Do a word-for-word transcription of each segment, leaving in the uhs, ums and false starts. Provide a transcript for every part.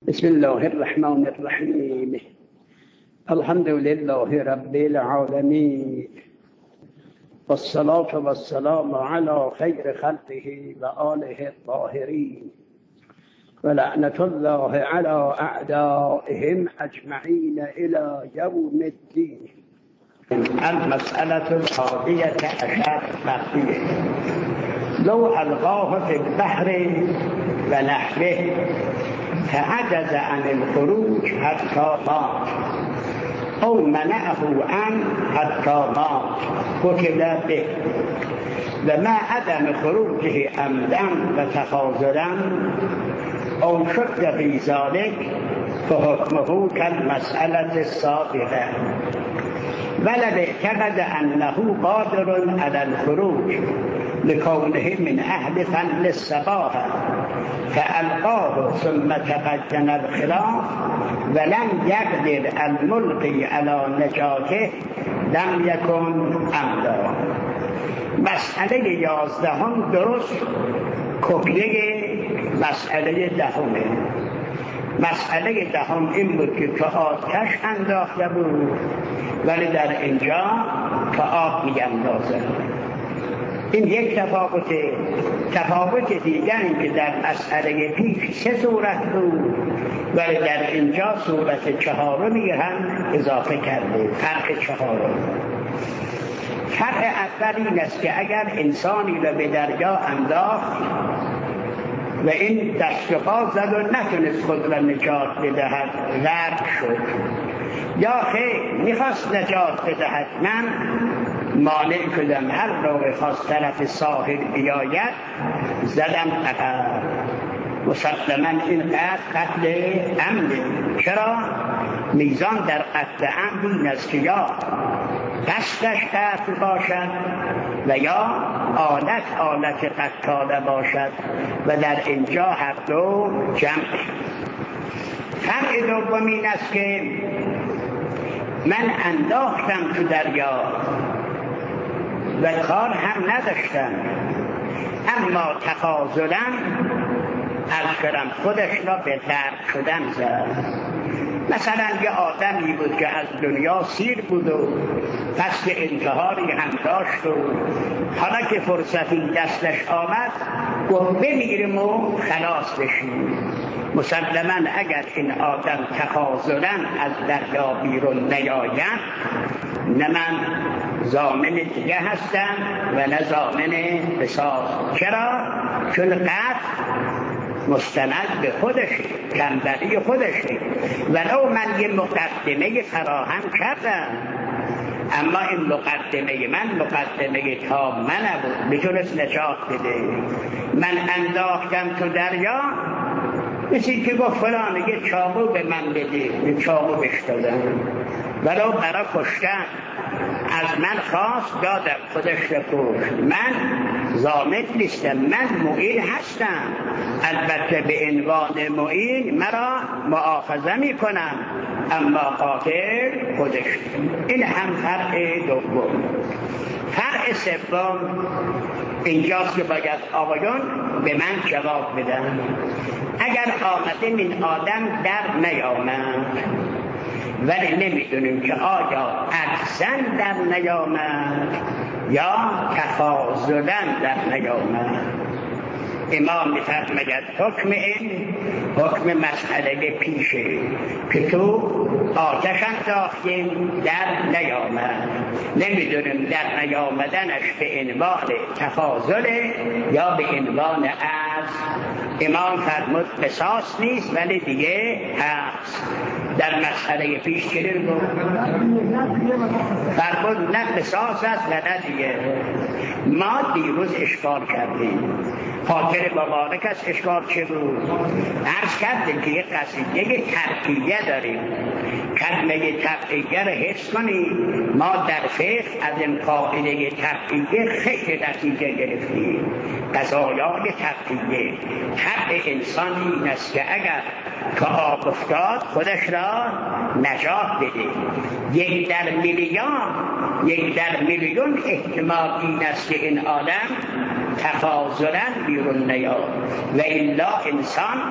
بسم الله الرحمن الرحیم. الحمد لله رب العالمین والصلاة والسلام على خیر خلقه و آله الطاهرین و لعنة الله على اعدائهم اجمعین الى یوم الدین. المسألة الحادية عشر بقية. لو ألقاه في البحر ونحوه فعجز عن الخروج حتى مات أو منعه عنه حتى مات قتل به. وما عدم خروجه عمدا وتخاذلا أو شك في ذلك فحكمه كالمسألة السابقة. ولو اعتقد أنه قادر على الخروج لكونه من أهل فن السباحة فألقاه ثم تبين الخلاف ولم يقدر الملقي على نجاته لم يكن عمدا. مسئله یازدهم درست کپیه مسئله دهمه. مسئله دهم این بود که که آتش انداخته بود ولی در اینجا که آب می‌اندازه. این یک تفاوت. تفاوت دیگر این که در مسئله پیش سه صورت بود ولی در اینجا صورت چهارمی هم اضافه کرده. فرق چهارم. فرق اول این است که اگر انسانی را به دریا انداخت و این دست و پا زد و نتونست خود را نجات بدهد غرق شد، یا خیر میخواست نجات بدهد، من مانع کردم، هر رو خواست طرف ساحل بیاید زدم عقب. مسلما این قتل قتل عمده. چرا؟ میزان در قتل عمد این است که یا قصدش قتل باشد و یا آلت آلت قتاله باشد و در اینجا هر دو جمع. فرق دوم این است که من انداختم تو دریا و کار هم نداشتم، اما تخاذلا از کردم خودش را به غرق شدن زد. مثلا یه آدمی بود که از دنیا سیر بود و قصد انتحاری هم داشت و حالا که فرصتی دستش آمد گفت بمیریم و خلاص بشیم. مسلما اگر این آدم تخاذلا از دریا بیرون نیاید، نه من ضامن دیگه هستم و نه ضامن قصاص. چرا؟ چون قتل مستند به خودشه، کمبری خودشه. ولو من یه مقدمه فراهم کردم، اما این مقدمه من مقدمه تامه نبود، میتونست نجات بده. من انداختم تو دریا، مثل که گفت فلان یه چاقو به من بده، یه چاقو بهش دادم، ولو برای کشتن از من خواست دادم، خودش رو کشت. من ضامن نیستم، من معین هستم، البته به عنوان معین مرا مؤاخذه میکنم، اما قاتل خودش. این هم فرق دوم. فرق سوم اینجاست که باید آقایون به من جواب بدن. اگر آمده من آدم در نیامد ولی نمیدونیم که آیا عجزن در نیامد یا تخاذلا در نیامد، امام می‌فرماید حکم این حکم مسئله پیشه که تو آتش انداختیم در نیامد، نمیدونیم در نیامدنش به عنوان تخاذل یا به عنوان عجز. امام فرمود قصاص نیست ولی دیگه هست. در مسئله پیش چنین گفت، فرمود نه قصاص است و نه دیگه. ما دیروز اشکال کردیم، خاطر مبارک است. اشکال چه بود؟ عرض کردیم که یک قصیده ترقیه داریم، کلمه ترقیه رو حفظ کنیم. ما در فقه از این قاعده ترقیه خیلی نتیجه گرفتیم. قضایای ترقیه حق انسانی این است که اگر که آب افتاد خودش را نجات بده. یک در میلیون یک در میلیون احتمال این است که این آدم تفاضلا بیرون نیاد و الا انسان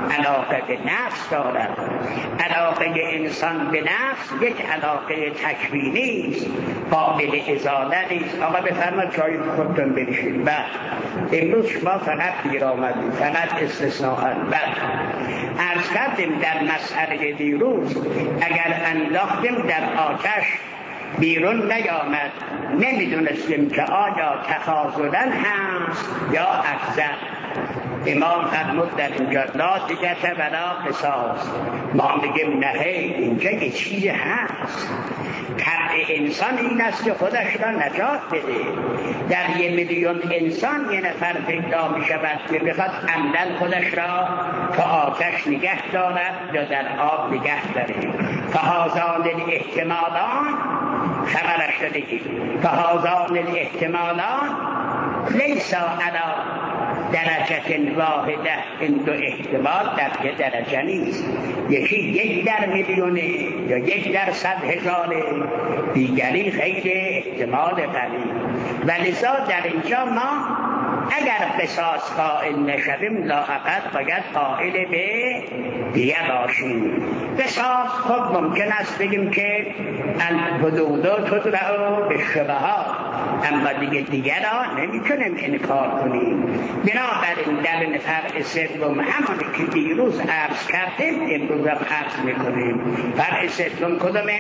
علاقه به نفس دارد. علاقه انسان به نفس یک علاقه تکوینی است، قابل ازاله نیست. آقا بفرمایید چای خودتون بنوشید. بعد امروز شما فقط پیر آمدید، فقط استثناء. بعد عرض کردیم در مسئله دیروز اگر انداختیم در آتش بیرون نیامد، نمیدونستیم که آیا تخاذلن هست یا عجزن. امام فرمود در اینجا لا دیگه ولا قصاص. ما میگیم نه، اینجا یه چیزی هست. طبع انسان این است که خودش را نجات بده. در یه میلیون انسان یه نفر پیدا می شود که بخواد عمدن خودش را تا آتش نگه دارد یا در آب نگه داره. فهازان الاحتمالان خبرش دادگی فهازان الاحتمالان لیسا علا درجه واحده. این دو احتمال در یه درجه نیست. یکی یک در میلیونه یا یک در صد هزاره، دیگری خیلی احتمال قلیل. ولذا در اینجا ما اگر قصاص قائل نشویم لااقل باید قائل به دیه باشیم. قصاص خود ممکن است بگیم که الحدود تطلع بالشبهات، اما دیگه دیگه را نمیتونیم انکار کنیم. بنابراین در فرع سوم همانی که دیروز عرض کردیم امروز هم عرض میکنیم. فرع سوم کدومه؟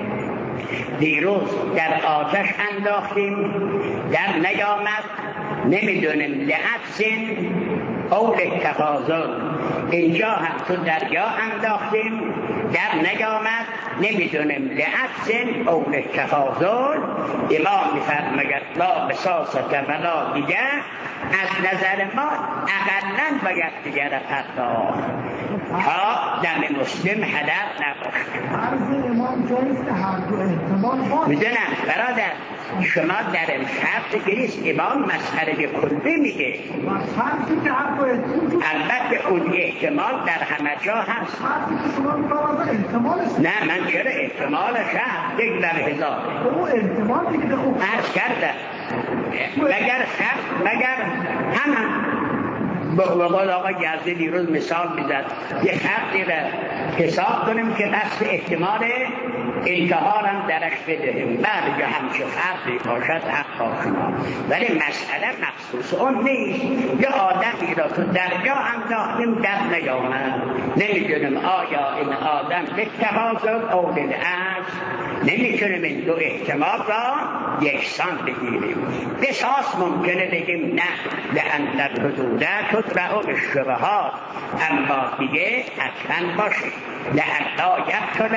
دیروز در آتش انداختیم، در نیامد، نمیدونیم لعبسین او لتفاضل. اینجا هم تو دریا انداختیم، در نیامد، نمیدونیم لعبسین او لتفاضل. امام میفرماید لا قصاص ولا دیگه. از نظر ما اقلن باید دیگر پرداخت تا دم مسلم هدر نباشد. عرض امام جایست هر دو احتمال میدونم برادر، شما در این شرط گریست امام مسئله کلی میگه. شرطی که هر دو البته اون احتمال در همه جا هست. نه من چرا احتمالش هست یک در هزار. او احتمال دیگه به خوب عرض کردم مگر شرط مگر همه با قول آقا یزدی دیروز مثال میزد یه شرطی را حساب کنیم که قصد احتمال انتحار هم درش بدهیم. بعد یا همچه فرقی باشد حق آشنا، ولی مسئله مخصوص اون نیست. یه آدمی را تو درجا انداختیم در نیامد، نمیدونیم آیا این آدم به تفاضل او للعجز. نمیتونیم این دو احتمال را یکسان بگیریم. قصاص ممکنه بگیم نه لأن الحدود تطلع بالشبهات، اما دیگه حتما باشه لألا یقتل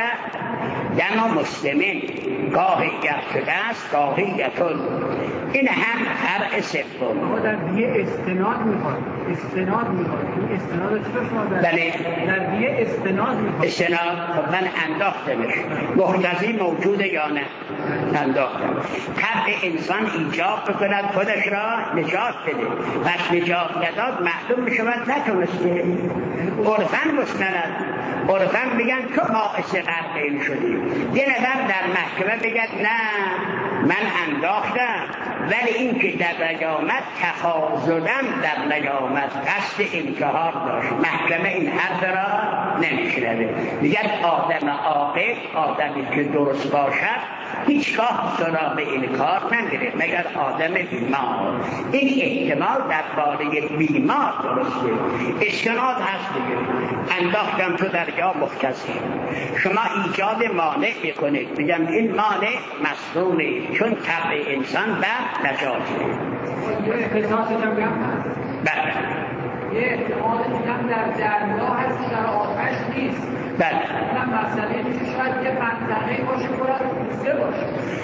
دم مسلمین، گاهی یقتل است گاهی یقتل. این هم فرع سوم. ما در دیگه استناد میخواد استناد میخواد این استناد رو چطور شما در بله در دیگه استناد میخواد استناد. خب من انداختمش، مقتضی موجوده یا نه؟ انداختم. طبع انسان ایجاب بکند خودش را نجات بده، پس نجات نداد معلوم میشود نتونسته. عرفاً مستند، عرفاً میگن تو باعث غرق این شدی. یه نفر در محکمه بگد نه من انداختم، ولی این که در نیامد تخاذلم در نیامد، قصد انتحار داشت، محکمه این حرف را نمیشنوه. میگن آدم عاقل، آدمی که درست باشد هیچگاه سراغ این کار نمیره مگر آدم بیمار. این احتمال در باره بیمار درسته. استناد هست دیگه. انداختم تو دریا مختصی، شما ایجاد مانع میکنید، میگم این مانع مسئوله چون طبع انسان بر نجاته. یه قصاص هم بگم بله یه احتمال دیگم در دریا هست در آتش نیست. بله من مسئله میشه شاید یه منطقه باشه برای کوسه باشه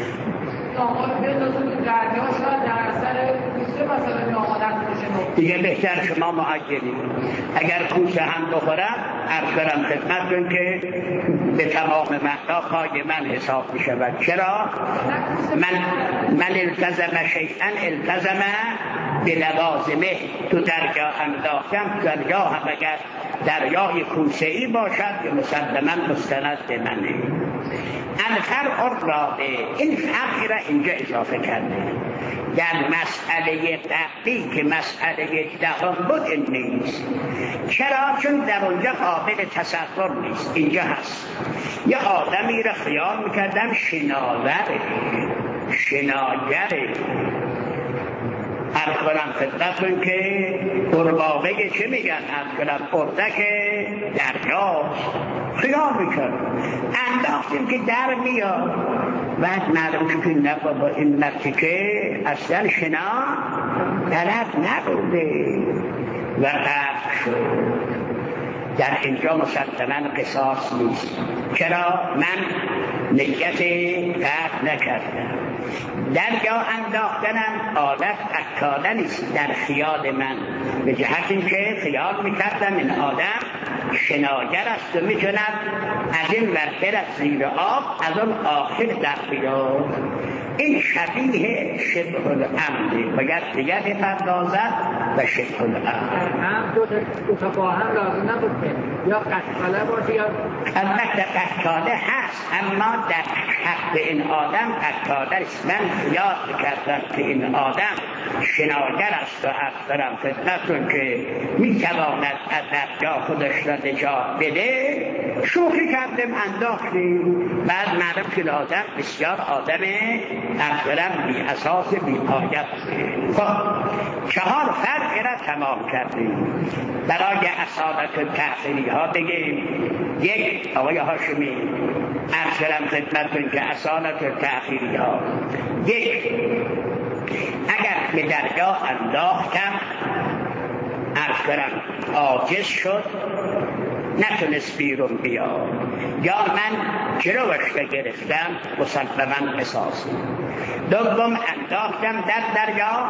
نامال بندازه تو دریا، شاید در اثر کوسه مثلا نامالت بشه. دیگه بهتر شما معجلید. اگر کوسه هم بخورم عرض برم خدمتتون که به تمام معنا پای من حساب می شود. چرا؟ من من التزم شیئا التزم به لوازمه. تو دریا انداختم، دریا هم اگر دریای کوسه‌ای باشد که مسلما مستند به منه. الفرع الرابع، این فرقی را اینجا اضافه کرده. در مسئله قبلی که مسئله دهم بود نیست. چرا؟ چون در اونجا قابل تصور نیست. اینجا هست. یه آدمی را خیال میکردم شناوره، شناگره. عرض کنم خدمتتون که قرباغه چه میگن؟ عرض کنم اردک دریاست. خیال میکرد انداختیم که در میاد، بعد معلوم که نه بابا این نتیجه اصلا شنا طرف نبوده و قفل شد. در اینجا مسلماً قصاص نیست. چرا؟ من نیت قتل نکردم. دریا انداختنم آلت اکاله نیست در خیال من، به جهت اینکه خیال میکردم این آدم شناگر است و میتوند از این ور برد زیر آب، از اون آخر در بیاد. این شبیه شبه العمده، باید دیگر بپردازد و شبه العمده. هم دو تا با هم لازم نبود که یا قتاله باشه یا البته قتاله هست، اما در حق این آدم قتاله است. من خیال کردم که این آدم شناگر است و اصلا خدمتتون که میتواند از دریا خودش را نجات بده، شوخی کردم انداختیم. بعد معلوم که آدم بسیار آدم اصلا بی اساس بی پایت. خب چهار فرق را تمام کردیم. برای اصالت تحصیلی ها بگیم. یک، آقای هاشمی ارسلم خدمتون که اصالت تحصیلی ها، یک، اگر به دریا انداختم عرض کنم عاجز شد نتونست بیرون بیاد، یا من جلوش را گرفتم مسلماً قصاص. دوم انداختم در دریا،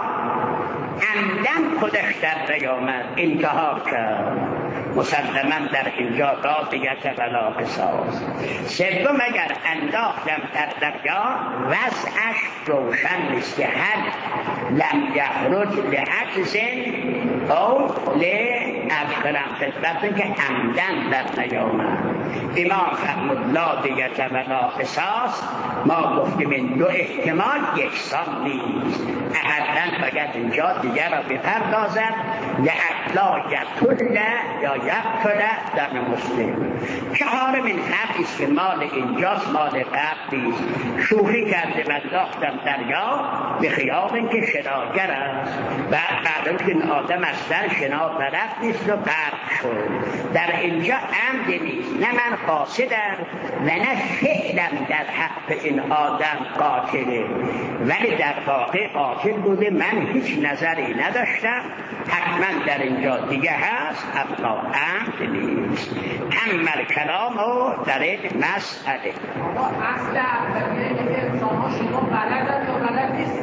عمدن خودش در نیامد انتحار کرد، مسلماً در اینجا قاطعیت ولا قصاص. سوم اگر انداختم در دریا وضعش روشن نیست که هل لم یخرج لعجز او لأبخرم خدمتون که عمدن در نیامد. امام فرمود لا دیت ولا قصاص. ما گفتیم این دو احتمال یکسان نیست. اقلاً باید اینجا دیگر را بپردازد لعلا یقتل یا یقتل در مسلم. چهارمین حقیست که مال اینجاست، مال قبلیست. شوخی کرده و انداختم دریا به خیال اینکه شناگر است، بعد معلوم که این آدم اصلا شنا بلد نیست و غرق شد. در اینجا عمد نیست، نه من قاصدم و نه فعلم در حق این آدم قاتله، ولی در واقع قاتل بوده. من هیچ نظری نداشتم. حتما در اینجا دیگه هست، اما عمد نیست. تمر کلام و در این مسئله اصل اولیه که انسان ها شما بلدن یا بلد نیست؟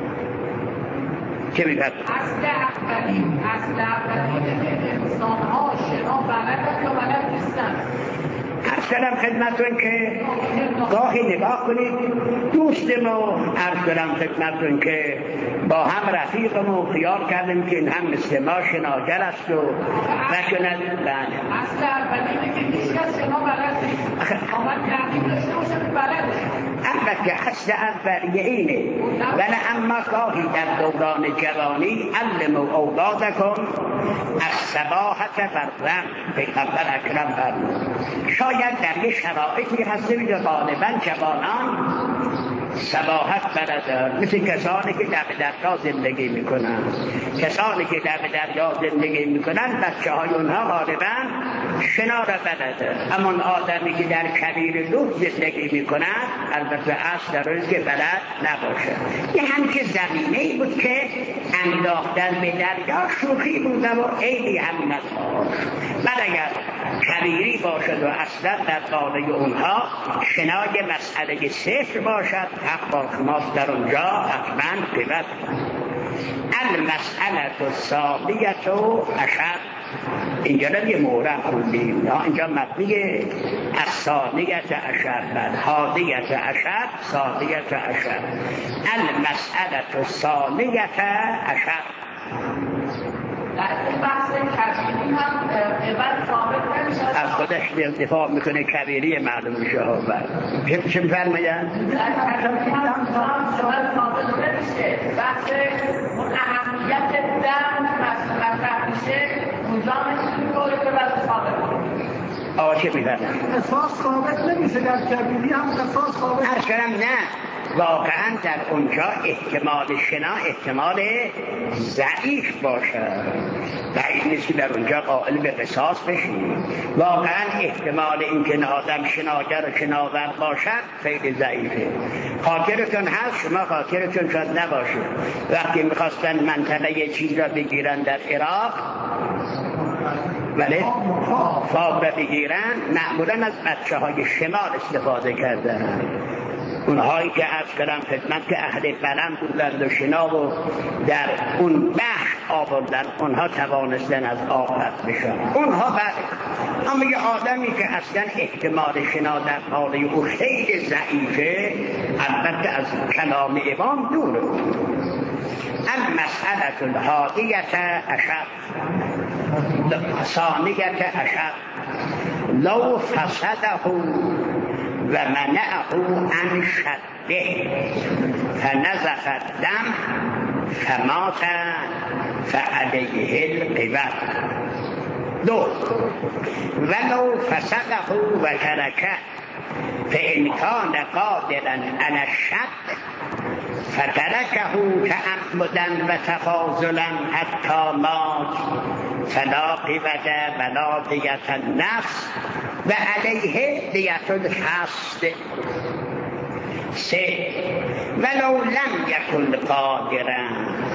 چه میگه؟ اصل اولی اصل اولیه که انسان ها شما بلدن یا بلد نیستن. ارسلم خدمتون که گاهی نگاه کنید دوستمو ارسلم خدمتون که با هم رفیقمو خیال کردیم که این هم مثل ما شناگر است و نکند. اصل اولیه که هیچ کس شما بلد نیست. آمد تحقیق داشته باشه بلد نیست. البته اصل اولیه اینه، ولی اما گاهی در دوران جوانی علموا اولادکم السباحة والرمل. پیغمبر اکرم فرمود شاید در یه شرایطی هسته که غالبا جوانان سباحت بلدن، مثل کسانی که در دریا زندگی میکنن. کسانی که در دریا زندگی میکنن بچه های اونها غالبا شنا را بلدن، اما اون آدمی که در کویر لوح زندگی میکنن البته اصل در روز که بلد نباشه. یه همچه زمینه‌ای بود که انداختن به دریا شوخی بود و عیبی هم نداشت. بعد اگر کویری باشد و اصلا در قانون اونها شنای مسئله صفر باشد، حق با شماست در اونجا حتما قیمت. المسئله الثانیه اشد. اینجا رو یه مورد خوندیم، اینجا مطلب الثانیه اشد، بعد حادیه اشد، ثانیه اشد. المسئله الثانیه اشد. در این بحث کشیدی هم اول ثابت نمیشه از خودش دفاع میکنه کبیری معلوم میشه ها. چه میفرماید؟ بحث اهمیت دم مطرح میشه اونجا میشه که بحث ثابت آقا چه میفرماید؟ قصاص ثابت نمیشه در کبیری هم قصاص ثابت عرض کردم نه، واقعا در اونجا احتمال شنا احتمال ضعیف باشه، بعید نیست که در اونجا قائل به قصاص بشی. واقعا احتمال اینکه آدم شناگر و شناور باشد خیلی ضعیفه. خاطرتون هست، شما خاطرتون شاید نباشه وقتی میخواستن منطقه یه چیز را بگیرن در عراق، ولی فاق را بگیرن، معمولا از بچه های شمال استفاده کردن. اونهایی که عرض کردم خدمت که اهل بلند بودند و شنا و در اون بحث آوردن، اونها توانستن از آب رد بشن. اونها بعد اما یه آدمی که اصلا احتمال شنا در حال او خیلی ضعیفه، البته از کلام امام دوره. المسئله الحادیه عشر ثانیه عشر لو فسده و منعه عن شده فنزف الدم فمات فعليه القبر. دو ولو فسده و ترکه فإن كان قادرا على الشد فتركه تعمدا و تفاضلا حتى مات فلا قبل ولا دیت النفس و علیه دیت الحسد. سه ولو لم یکن قادرا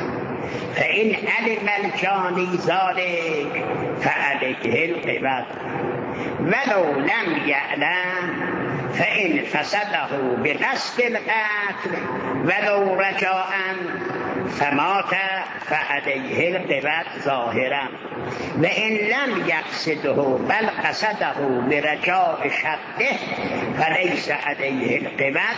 فإن علم الجانی ذلك فعليه القبر ولو لم يعلم فإن فسده بقصد القتل ولو رجاء فمات فعليه القبر ظاهرا وإن لم يقصده بل قصده برجاء شده فليس عليه القبر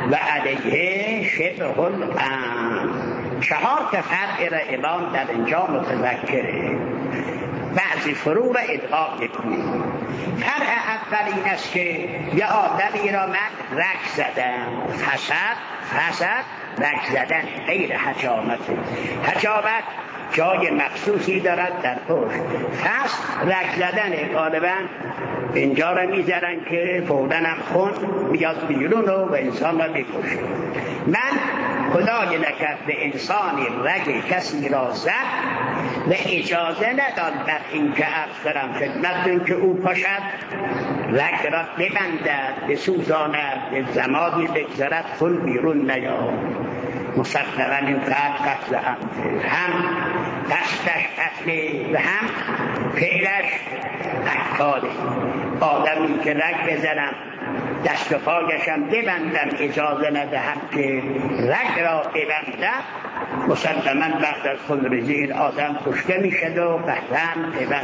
وعليه شبه القتل. چهار تا فرق را امام در اینجا متذکره، بعضی فروع را ادغام میکنیم. فرق اول این است که یه آدمی را من رگ زدم، فسد فسد رگ زدن غیر حجامته. حجامت جای مخصوصی دارد در پشت، فسد رگ زدن غالبا اینجا را میذارن که فوراً هم خون میاد بیرون و انسان را میکشه. من خدای نکرد به انسانی رگ کسی را زد و اجازه نداد بر این که عرض دارم خدمتتون که او پاشد رگ را ببندد، بسوزاند، به زمانی بگذرد خون بیرون نیاد. مصدقاً این فرق قتل هم هم دستش قتله و هم پیرش قتاله. آدمی که رگ بزنم دست و پایشم ببندم اجازه ندهم که رگ را ببندم، مسلماً بعد از خونریزی این آدم کشته میشد و قطعاً ببند.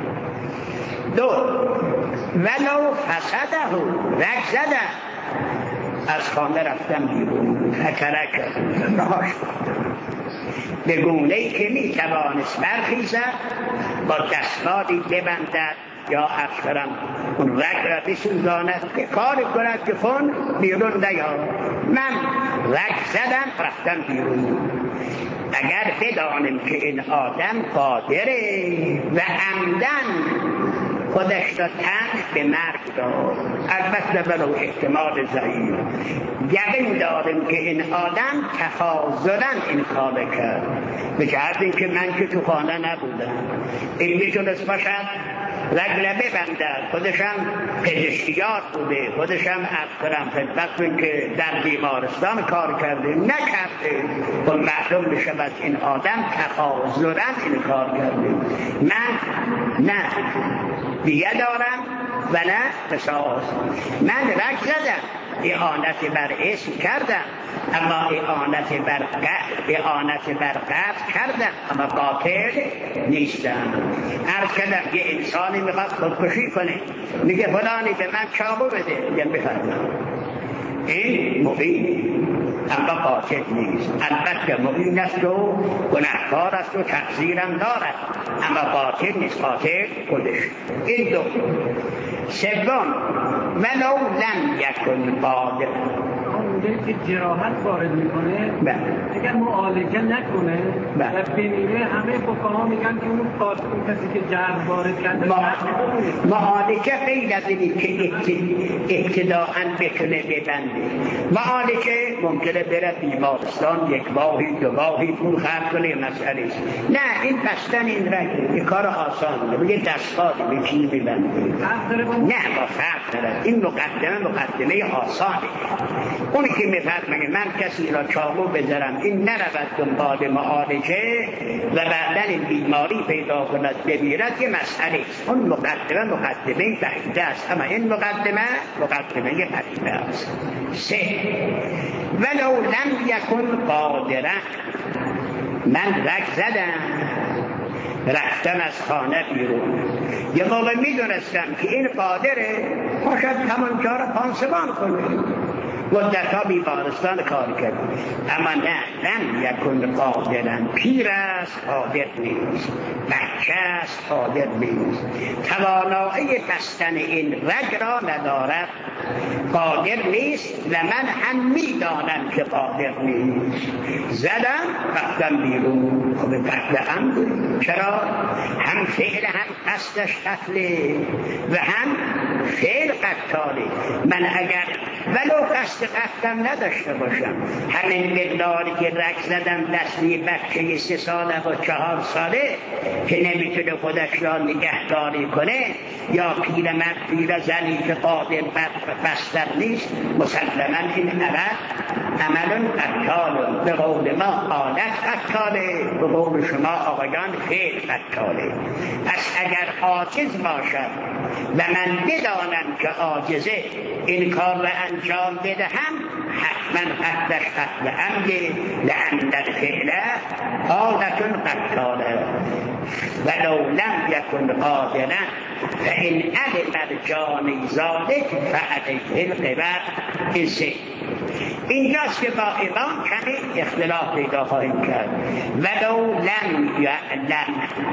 دو ولو فسده رگ زدم از خانه رفتم بیرون فترک نهاش به گونه‌ای که میتوانست برخیزد با دستمالی ببندد یا افسرم اون رگ را بسوزاند که کار کند که خون بیرون نیاد. من رگ زدم رفتم بیرون. اگر بدانم که این آدم قادره و عمدن خودش را تن به مرگ داد، البته برای احتمال ضعیف یقین دارم که این آدم تفاضلاً این کار کرد، به جهت اینکه من که تو خانه نبودم، این میتونست باشد رگ را ببندد، خودشم پزشکیار بوده، خودشم افسرم خدمتتون که در بیمارستان کار کرده نکرده، و معلوم بشود این آدم تفاضلاً این کار کرده. من نه دیگه دارم و نه قصاص. من رگ زدم، اعانت بر اسم کردم، اما اعانت بر قتل اعانت بر قتل کردم، اما قاتل نیستم. عرض کردم یه انسانی میخواد خودکشی کنه، میگه فلانی به من چاقو بده، میگم بفرما. این مبین اما قاتل نیست. البته معین است و گنهکار است و تقصیرم دارد، اما قاتل نیست، قاتل خودش. این دو. سوم ولو لم یکن قادر، اونجایی که جراحت وارد میکنه اگر معالجه نکنه و بمیره، همه فقها میگن که اون قاتل، اون کسی که جرح وارد کرده معالجه غیر از اینی که ابتداءً بتونه ببنده. معالجه ممکنه بره بیمارستان یک ماهی دو ماهی پول خرج کنه، مسئله است. نه، این بستن این رگ یه کار آسانه، بگه دستگاهی به چی ببنده. نه، با فرق داره. این مقدمه مقدمه آسانه. اونی که میفرمه من کسی را چاقو بذارم این نرود دنبال معالجه و بعدن این بیماری پیدا کند بمیرد، یه مسئله است. اون مقدمه مقدمه بعیده است، اما این مقدمه مقدمه قریبه است. سه ولو لم یکن قادره، من رگ زدم رفتم از خانه بیرون، یه موقع میدونستم که این قادره باشد همون کار پانسمان کنه، مدتها بیمارستان کار کرد، اما نه، لم یکن قادرن، پیر است قادر نیست، بچه است قادر نیست، توانایی بستن این رگ را ندارد، قادر نیست و من هم میدانم که قادر نیست. زدم رفتم بیرون. خب قتل عمد، چرا؟ هم فعل هم قصدش قتله و هم فعل قتاله. من اگر ولو قصد قتلم نداشته باشم، همین مقداری که رگ زدم دستی بچه سه ساله و چهار ساله که نمیتونه خودش را نگهداری کنه، یا پیرمرد پیر زنی که قادر بستر نیست، مسلما این عمل عمل قتال، به قول ما آلت قتاله، به قول شما آقایان فعل قتاله. پس اگر عاجز باشد و من بدانم که عاجزه این کار را انجام بدهم، حتما قتلش قتل عمده، لأن الفعل آلت قتاله ولو لم یکن قادرا فإن علم الجانی ذلک فعلیه القبر. این سه اینجاست که با امام کمی اختلاف پیدا خواهیم کرد. ولو لم یعلم،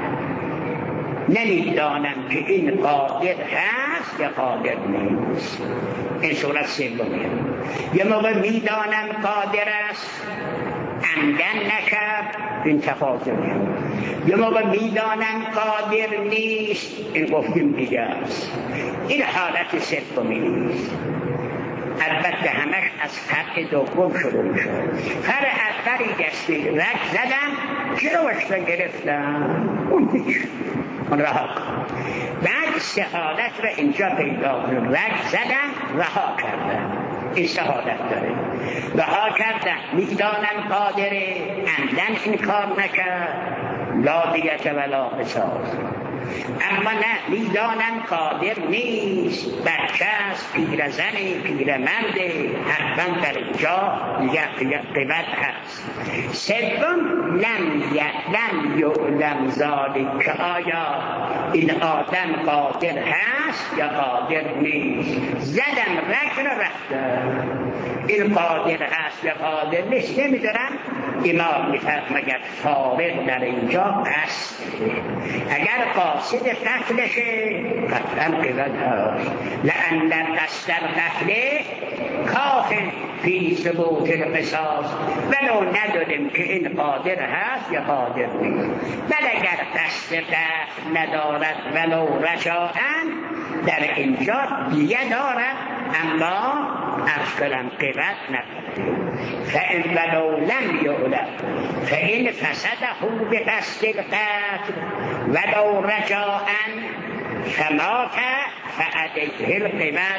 نمیدانم که این قادر هست یا قادر نیست. این صورت سومیه. یه موقع میدانم قادر است، عمدن نکرد، این تفاضله. یه موقع میدانم قادر نیست، این گفتیم دیگه است. این حالت سومی نیست. البته همش از فرق دوم شروع میشه. فرق اولی دستی رگ زدم، جلوش را گرفتم، اون هیچ اون رها کن. بعد سه حالت را اینجا پیدا کنم، رگ زدم رها کردم، این سه حالت داره. رها کردم، میدانم قادره، عمدن این کار نکرد، لا دیت ولا قصاص. اما نه، میدانم قادر نیست، بچه است، پیرزنی، پیرمرده، حتما در اینجا قیمت هست. سوم لم یعلم یعلم ذلک، که آیا این آدم قادر هست یا قادر نیست. زدم رگ را رفتم، این قادر هست یا قادر نیست نمیدارم. امام میفرماید فارغ در اینجا قصد، اگر قاصد قتلشه قطعا قیمت هست، لأن قصد قتله کاف فی ثبوت القصاص، ولو نداریم که این قادر هست یا قادر نیست. بل اگر قصد قتل ندارد ولو رجاءً، در اینجا دیگه دارد، اما افکرم قیمت ندارد. فإن ولو لم یعلم فإن فسده بقصد القتل ولو رجاءً فمات فعليه القیمت.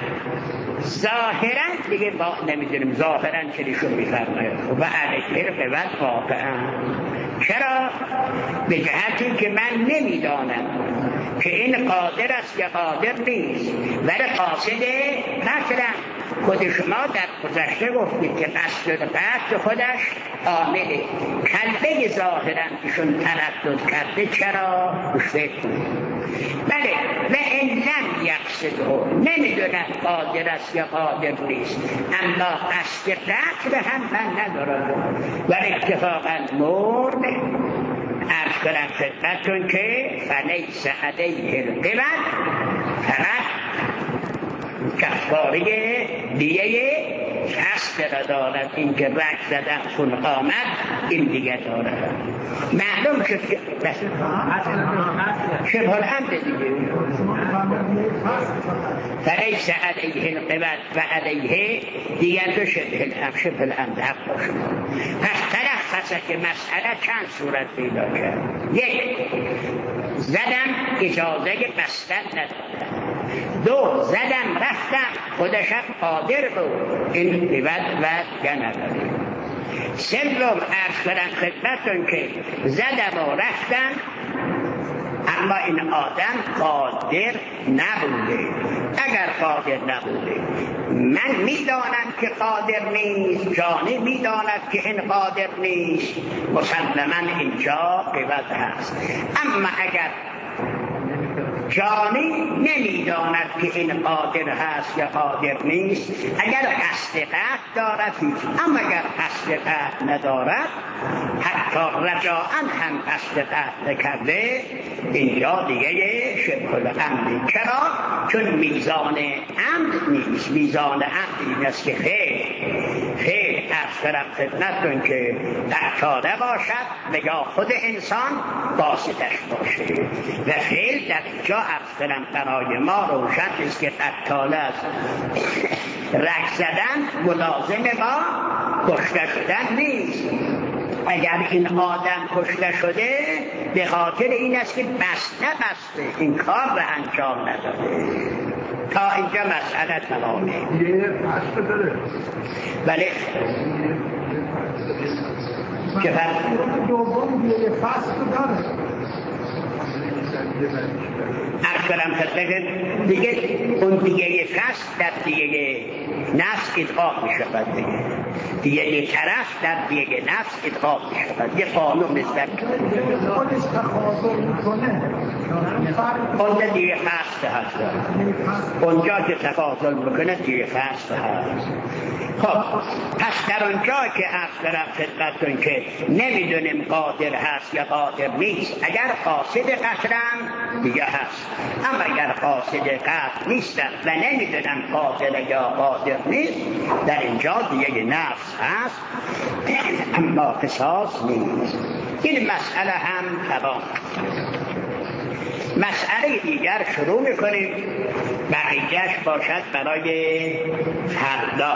ظاهرا دیگه ما نمیدونیم ظاهرا چلیشون میفرماید و علیه القیمت واقعا. چرا؟ به جهتی که من نمیدانم که این قادر است یا قادر نیست، ولی قاصد قتلم. خود شما در گذشته گفتید که قصد قتل خودش عامله، کلبه ظاهرا ایشون تردد کرده. چرا؟ فکر کنید بله و این لم یقصده، نمیدونم قادر است یا قادر نیست، اما قصد قتل هم من ندارم و اتفاقا مرد عرض کنم خدمتتون که فلیس علیه القبل فقط کفاره دیگه قصد را دارد، این که رگ زدن خون آمد این دیگه دارد. معلوم شد که شبه العمد دیگه فلیس علیه القبل و علیه دیگر دو شبه العمد شبه العمد حق باشد. پس تلخصه که مسئله چند صورت پیدا کرد. یک، زدم اجازه بستن ندارد. دو، زدم رفتم خودشم قادر بود، این قیمت و گنه. سوم، عرض کنم خدمتتون که زدم و رفتم اما این آدم قادر نبوده. اگر قادر نبوده من میدانم که قادر نیست، جانی میداند که این قادر نیست، مسلما اینجا قیمت هست. اما اگر جانی نمیداند که این قادر هست یا قادر نیست، اگر قصد قتل دارد، اما اگر قصد قتل ندارد، حتی رجاءً هم قصد قتل کرده، اینجا دیگه شبه العمد. چرا؟ چون میزان عمد نیست، میزان عمد این است که خیر خیر از طرف خدمتتون که قتاله باشد و یا خود انسان قاصدش باشه و خیر در اینجا افسرم برای ما روشن است که قتاله است. رگ زدن ملازم با کشته شدن نیست. اگر این آدم کشته شده به خاطر این است که بسته بسته این کار را انجام نداده. تا اینجا مسئله تمامه. یه فصل داره. بله که فرق دوم یه فصل داره. عرض کنم خدمت دیگه اون دیگه یه فصل در دیگه نفس ادغام می شود، دیگه دیگه یه طرف در دیگه نفس ادغام می شود. یه قانون نسبت خودش تخاطر میکنه، اونجا دیگه فصل هست، اونجا که تفاضل میکنه دیگه فصل هست. خب پس در اونجا که عرض کنم خدمتتون که نمیدونیم قادر هست یا قادر نیست، اگر قاصد قتلم دیگه هست، اما اگر قاصد قتل نیستم و نمیدونم قادر یا قادر نیست، در اینجا دیگه نفس هست اما قصاص نیست. این مسئله هم تمام. مسئله دیگر شروع میکنیم، بقیه‌اش باشد برای فردا.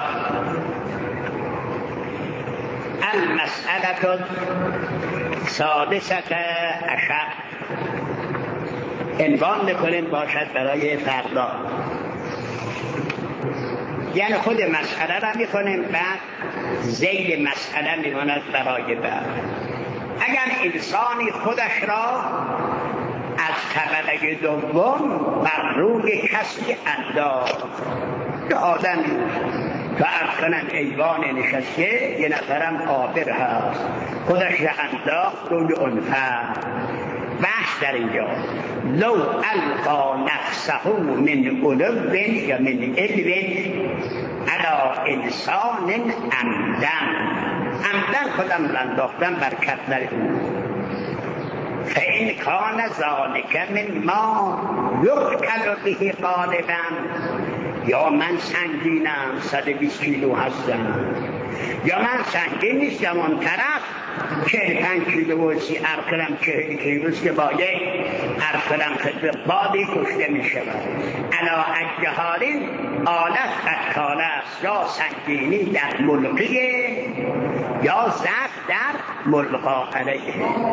المسئله السادسة عشر عنوان میکنیم باشد برای فردا، یعنی خود مسئله را میکنیم بعد ذیل مسئله میماند برای بعد. اگر انسانی خودش را از طبقه دوم بر روی کسی انداخت، که آدم که عرض کنم ایوان نشسته، یه نفرم آبر هست، خودش را انداخت روی اون فرد. بحث در اینجا لو القا نفسه من علو یا من علو علی انسان عمدن، عمدن خودم را انداختم بر کتلر او، فإن کان ذلک من ما یقتل به غالبا، یا من سنگینم صد و بیست کیلو هستم، یا من سنگین نیستم اون طرف چهل پنج کیلو و سی ارکلم چهل کیلوست که با یک ارکلم خدمت بادی کشته می شود. علا اجهالین آلت قتاله است، یا سنگینی در ملقیه یا ضعف در ملقا علیه.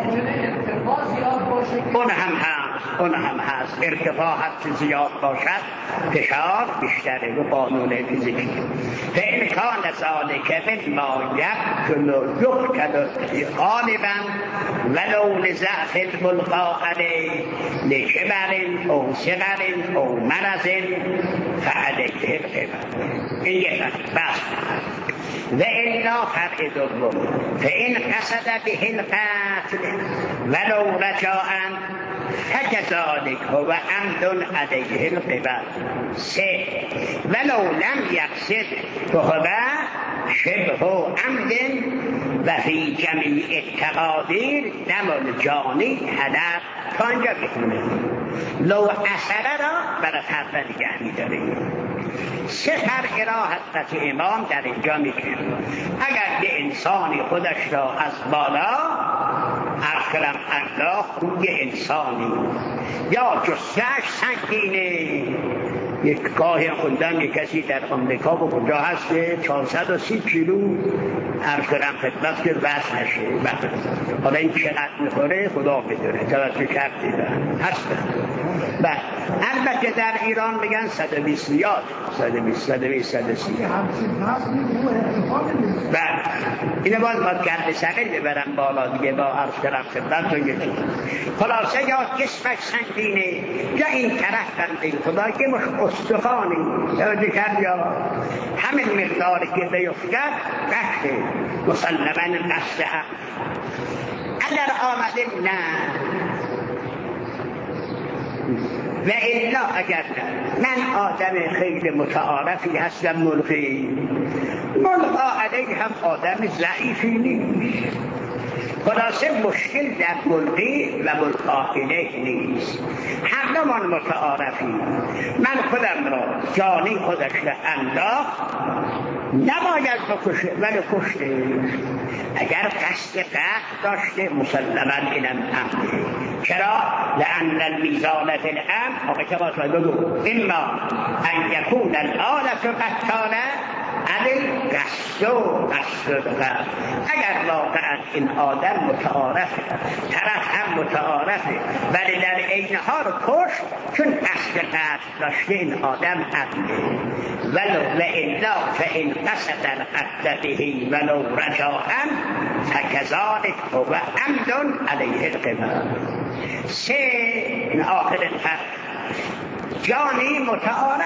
اون هم هست اون هم هست ارتفاع هرچی زیاد باشد فشار بیشتره رو قانون فیزیکی. فإن کان ذلک مما یقتل یقتل غالبا ولو لضعف الملقا علیه لکبر او صغر او مرض فعلیه القبر. این یک بس و الا فرق دوم فإن قصد به القتل ولو رجاء فکذالک هو عمد علیه القبر. سه ولو لم یقصد فهو شبه عمد و فی جمیع التقادیر دم الجانی هدر. تا اینجا بخونه لو اثره را برای فرق نگه می‌داره. سه فرق را حضرت امام در اینجا میگه. اگر یه انسانی خودش را از بالا اکرم الله روی انسانی یا جستش سنگینه، یک گاهی خوندم یک کسی در امریکا و کجا هست چهارصد و سی کیلو ارکرم خدمت که وزن نشه. حالا این چقدر میخوره خدا بدونه، توجه کردی دارن هستن. بعد البته در ایران میگن صد و بیست ریال، صد و بیست، صد و بیست، صد و سی. بعد اینه باید باید گرد سقیل ببرن بالا دیگه با ارکرم خدمت رو یکی. خلاصه یا جسمش سنگینه یا این طرف بنده خدا که مش استخانی توجه کرد یا همین مقداری که بیفتد قصده مسلماً قصده. اگر آمده نه و الا اگر من آدم خیلی متعارفی هستم ملقی ملقا علیه هم آدم ضعیفی نیست. خلاصه مشکل در ملقی و ملقا علیه نیست، هر دومان متعارفی. من خودم را جانی خودش را انداخت نباید بکشه ولی کشته. اگر قصد قتل داشته مسلماً اینم امده. چرا؟ لأن المیزان فی الامر آقا که باید بگو اما ان یکون الآلة قتاله علی قصد و قصد قتل. اگر واقعا این آدم متعارفه، طرف هم متعارفه، ولی در عین حال کش چون قصد قتل داشته این آدم امده. ولو و الا فإن قصد القتل به ولو رجاء فکذلک هو عمد علیه القبر. سه این آخر فرق. جانی متعارف،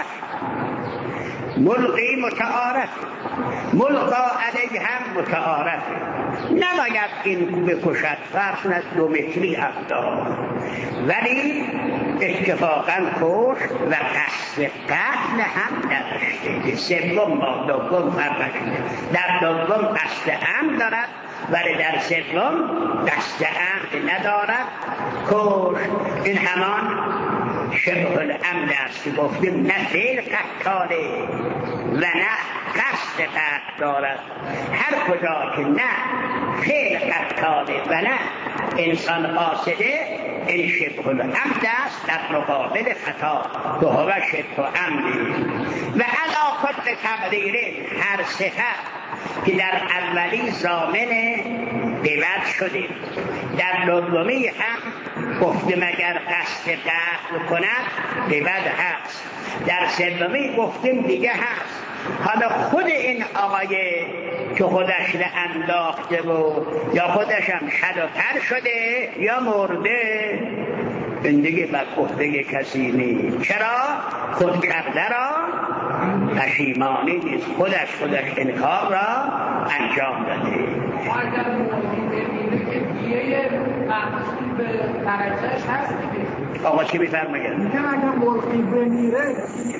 ملقی متعارف، ملقا علیه هم متعارف. نباید این بکشد فرض از دو متری افتاد ولی اتفاقا کش و قصد قتل هم نداشته. سوم با دوم فرق شده. در دوم قصد عمد دارد ولی در سوم قصد عمد ندارد. کش این همان شبه العمد است که گفتیم نه فعل قتاله و نه قصد قتل دارد. هر کجا که نه فعل قتاله و نه انسان قاصده این شبه العمد است در مقابل خطا که هو شبه عمدی. و علا کل تقدیر هر صفت که در اولی ضامن عوض شده در دومی هم گفتیم اگر قصد قتل کند عوض هست، در سومی گفتیم دیگه هست. حالا خود این آقای که خودش را انداخته و یا خودش هم شد و پر شده یا مرده این دیگه بدبخته کسی نیست. چرا؟ خود کرده را پشیمانی نیست، خودش خودش انکار را انجام داده. اگر موردی ببینه که دیگه محصول به درجهش هست دیگه. آقا چی میفرماید؟ میگن اگر مرغی بمیره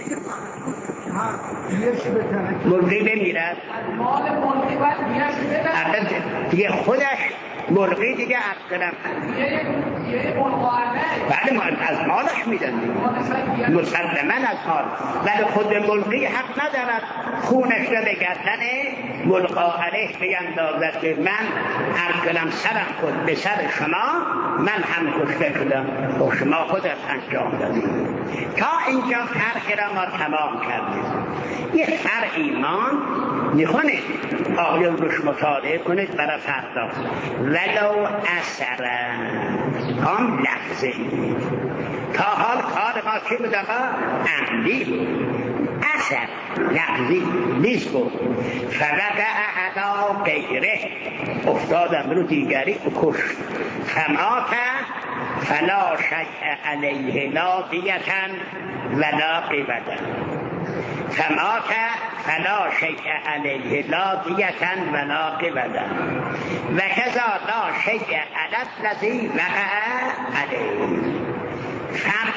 مرغی بمیرد مال مرغی باید دیگه شده دیگه خودش مرغی دیگه اقدرم یه مرغانه بعد از مالش میدن مسلماً از مال، ولی خود مرغی حق ندارد خونش را به گردن ملقا علیه بیندازد که من ارکنم سرم خود به سر شما من هم کشته شدم و شما خودت انجام دادید. تا اینجا فرق را ما تمام کردیم. یه فرق ایمان میخونه آقایان روش مطالعه کنید برای فردا. ولو اثرا هم لحظه تا حال کار ما چی بود آقا؟ عمدی بود. اثر لحظی نیست بود. فوقع علا غیره افتادم رو دیگری کشت. فمات فلا شیء علیه لا دیتن ولا قیبتن. فمات فلا شیء علیه لا دیتن ولا قیبتن و کذا لا شیء علی الذی وقع علیه.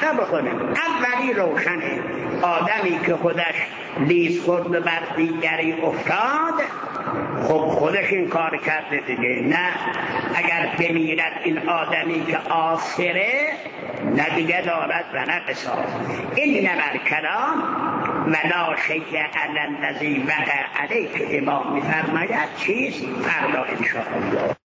فردا بکنیم. اولی روشنه، آدمی که خودش لیز خورد و بر دیگری افتاد، خب خودش این کار کرده دیگه. نه اگر بمیرد این آدمی که آسره، نه دیگه دارد و نه قصاص. این نمر کلام و لا شیء علی الذی وقع علیک، امام میفرماید چیست؟ فردا انشاءالله.